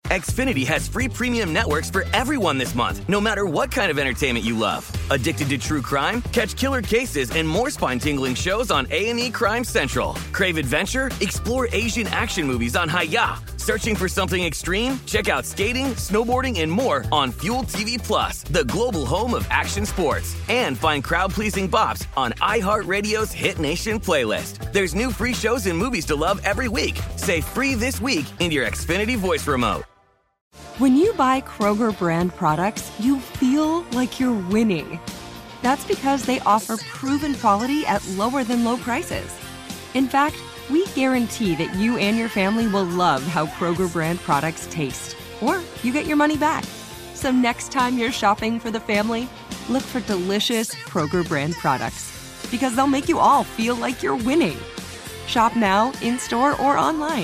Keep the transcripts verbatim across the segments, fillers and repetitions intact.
Xfinity has free premium networks for everyone this month, no matter what kind of entertainment you love. Addicted to true crime? Catch killer cases and more spine-tingling shows on A and E Crime Central. Crave adventure? Explore Asian action movies on Hi-Ya. Searching for something extreme? Check out skating, snowboarding, and more on Fuel T V Plus, the global home of action sports. And find crowd-pleasing bops on iHeartRadio's Hit Nation playlist. There's new free shows and movies to love every week. Say free this week in your Xfinity voice remote. When you buy Kroger brand products, you feel like you're winning. That's because they offer proven quality at lower than low prices. In fact, we guarantee that you and your family will love how Kroger brand products taste, or you get your money back. So next time you're shopping for the family, look for delicious Kroger brand products, because they'll make you all feel like you're winning. Shop now, in-store, or online.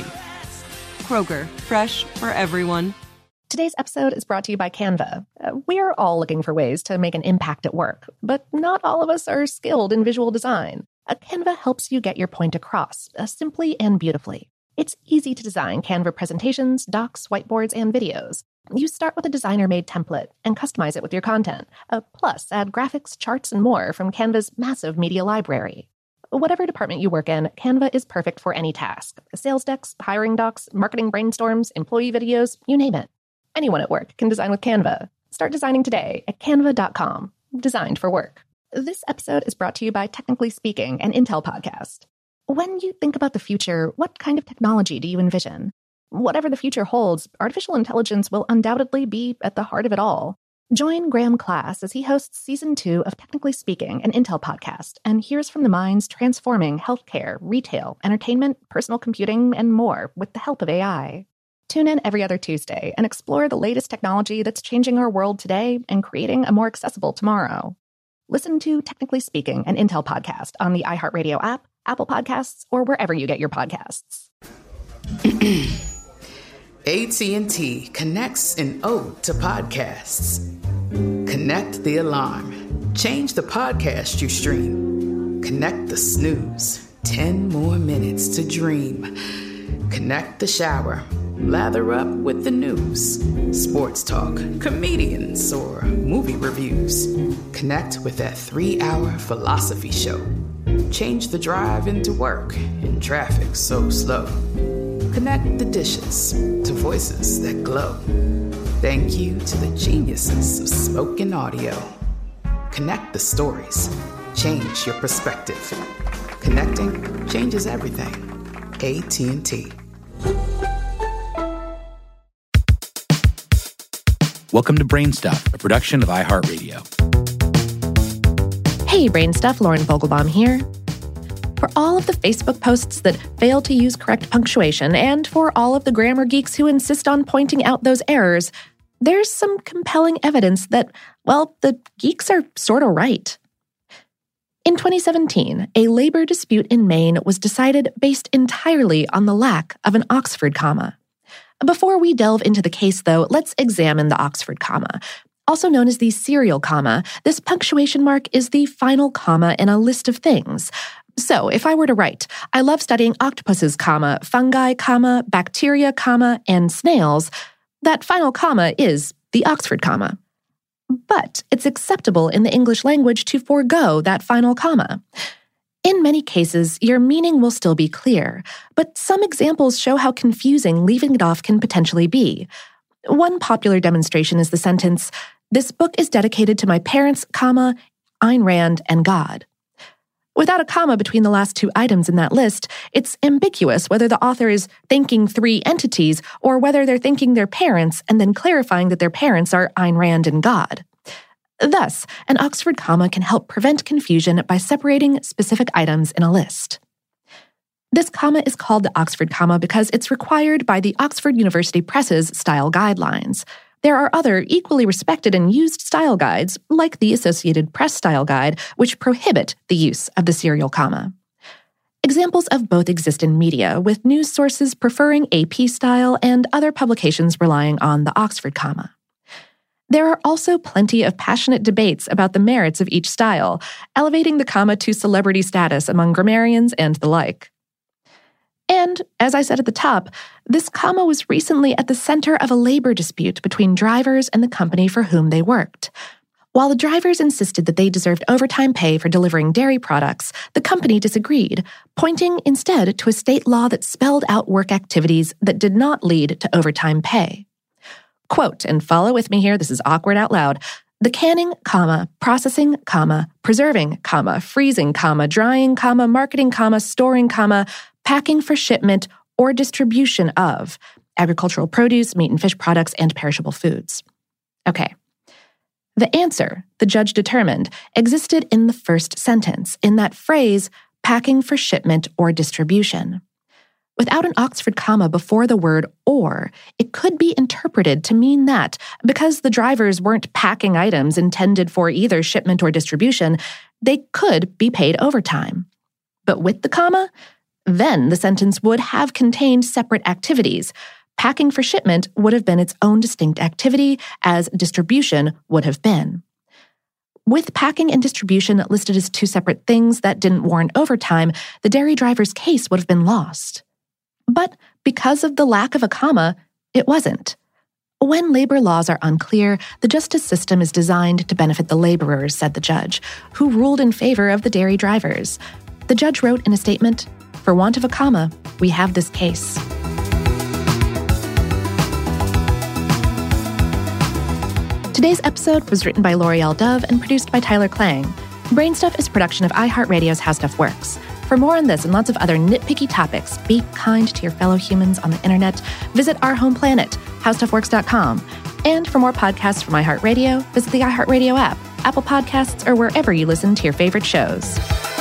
Kroger, fresh for everyone. Today's episode is brought to you by Canva. Uh, we're all looking for ways to make an impact at work, but not all of us are skilled in visual design. Uh, Canva helps you get your point across, uh, simply and beautifully. It's easy to design Canva presentations, docs, whiteboards, and videos. You start with a designer-made template and customize it with your content. Uh, plus, add graphics, charts, and more from Canva's massive media library. Whatever department you work in, Canva is perfect for any task. Sales decks, hiring docs, marketing brainstorms, employee videos, you name it. Anyone at work can design with Canva. Start designing today at canva dot com. Designed for work. This episode is brought to you by Technically Speaking, an Intel podcast. When you think about the future, what kind of technology do you envision? Whatever the future holds, artificial intelligence will undoubtedly be at the heart of it all. Join Graham Class as he hosts Season two of Technically Speaking, an Intel podcast, and hears from the minds transforming healthcare, retail, entertainment, personal computing, and more with the help of A I. Tune in every other Tuesday and explore the latest technology that's changing our world today and creating a more accessible tomorrow. Listen to Technically Speaking, an Intel podcast on the iHeartRadio app, Apple Podcasts, or wherever you get your podcasts. A T and T connects an ode to podcasts. Connect the alarm. Change the podcast you stream. Connect the snooze. Ten more minutes to dream. Connect the shower. Lather up with the news, sports talk, comedians, or movie reviews. Connect with that three-hour philosophy show. Change the drive into work in traffic so slow. Connect the dishes to voices that glow. Thank you to the geniuses of spoken audio. Connect the stories. Change your perspective. Connecting changes everything. A T and T. Welcome to Brainstuff, a production of iHeartRadio. Hey, Brainstuff, Lauren Vogelbaum here. For all of the Facebook posts that fail to use correct punctuation, and for all of the grammar geeks who insist on pointing out those errors, there's some compelling evidence that, well, the geeks are sort of right. In twenty seventeen, a labor dispute in Maine was decided based entirely on the lack of an Oxford comma. Before we delve into the case, though, let's examine the Oxford comma. Also known as the serial comma, this punctuation mark is the final comma in a list of things. So, if I were to write, I love studying octopuses, comma, fungi, comma, bacteria, comma, and snails, that final comma is the Oxford comma. But it's acceptable in the English language to forego that final comma. In many cases, your meaning will still be clear, but some examples show how confusing leaving it off can potentially be. One popular demonstration is the sentence, "This book is dedicated to my parents, comma, Ayn Rand, and God." Without a comma between the last two items in that list, it's ambiguous whether the author is thanking three entities or whether they're thanking their parents and then clarifying that their parents are Ayn Rand and God. Thus, an Oxford comma can help prevent confusion by separating specific items in a list. This comma is called the Oxford comma because it's required by the Oxford University Press's style guidelines. There are other equally respected and used style guides, like the Associated Press Style Guide, which prohibit the use of the serial comma. Examples of both exist in media, with news sources preferring A P style and other publications relying on the Oxford comma. There are also plenty of passionate debates about the merits of each style, elevating the comma to celebrity status among grammarians and the like. And, as I said at the top, this comma was recently at the center of a labor dispute between drivers and the company for whom they worked. While the drivers insisted that they deserved overtime pay for delivering dairy products, the company disagreed, pointing instead to a state law that spelled out work activities that did not lead to overtime pay. Quote, and follow with me here, this is awkward out loud, the canning, comma, processing, comma, preserving, comma, freezing, comma, drying, comma, marketing, comma, storing, comma, packing for shipment or distribution of agricultural produce, meat and fish products, and perishable foods. Okay. The answer, the judge determined, existed in the first sentence, in that phrase, packing for shipment or distribution. Without an Oxford comma before the word or, it could be interpreted to mean that, because the drivers weren't packing items intended for either shipment or distribution, they could be paid overtime. But with the comma, then the sentence would have contained separate activities. Packing for shipment would have been its own distinct activity, as distribution would have been. With packing and distribution listed as two separate things that didn't warrant overtime, the dairy driver's case would have been lost. But because of the lack of a comma, it wasn't. When labor laws are unclear, the justice system is designed to benefit the laborers, said the judge, who ruled in favor of the dairy drivers. The judge wrote in a statement, "For want of a comma, we have this case." Today's episode was written by L'Oreal Dove and produced by Tyler Klang. Brainstuff is a production of iHeartRadio's How Stuff Works. For more on this and lots of other nitpicky topics, be kind to your fellow humans on the internet. Visit our home planet, how stuff works dot com. And for more podcasts from iHeartRadio, visit the iHeartRadio app, Apple Podcasts, or wherever you listen to your favorite shows.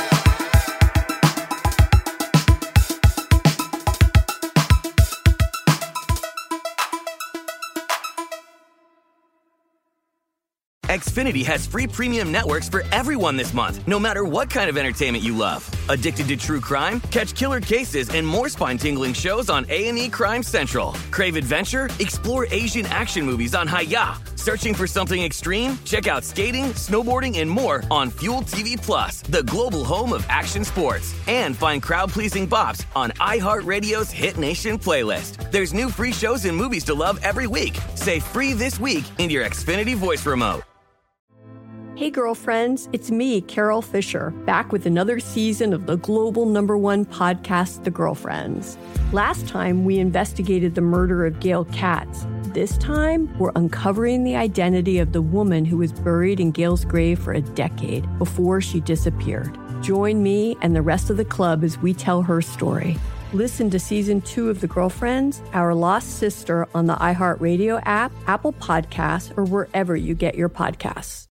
Xfinity has free premium networks for everyone this month, no matter what kind of entertainment you love. Addicted to true crime? Catch killer cases and more spine-tingling shows on A and E Crime Central. Crave adventure? Explore Asian action movies on Hi-Ya. Searching for something extreme? Check out skating, snowboarding, and more on Fuel T V Plus, the global home of action sports. And find crowd-pleasing bops on iHeartRadio's Hit Nation playlist. There's new free shows and movies to love every week. Say free this week in your Xfinity voice remote. Hey girlfriends, it's me, Carol Fisher, back with another season of the global number one podcast, The Girlfriends. Last time, we investigated the murder of Gail Katz. This time, we're uncovering the identity of the woman who was buried in Gail's grave for a decade before she disappeared. Join me and the rest of the club as we tell her story. Listen to Season two of The Girlfriends, Our Lost Sister on the iHeartRadio app, Apple Podcasts, or wherever you get your podcasts.